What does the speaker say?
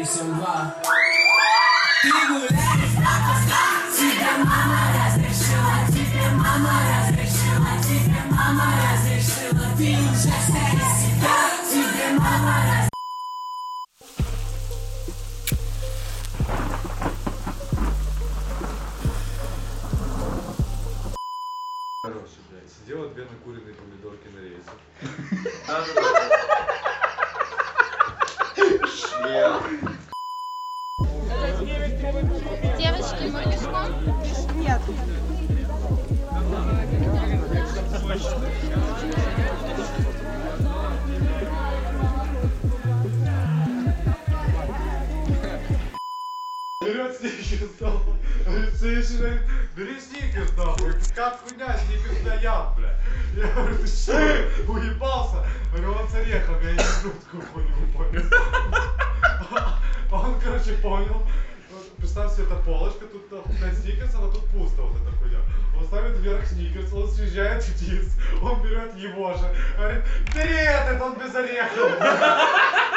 8-2. Ты гуляешь по кустам, тебе мама разрешила, тебе мама разрешила, тебе мама разрешила. Ты уже вся из себя, тебе мама разрешила. Хороший, блядь. Сидела две накуренные помидорки на рейсе. Девочки, мы пешком? Нет. Берет сникерс, нахуй. Говорит, слышишь, бери сникерс, нахуй. Как хуйня, сникерс для ям, бля. Я говорю, ты что, уебался? Говорю, он с орехом, я не такую хуйню понял. А он, короче, понял. Представь себе, это полочка, тут 5 сникерсов, а тут пусто вот эта хуйня. Он ставит вверх сникерс, он съезжает вниз, он берет его же. Говорит, бери этот, он без орехов.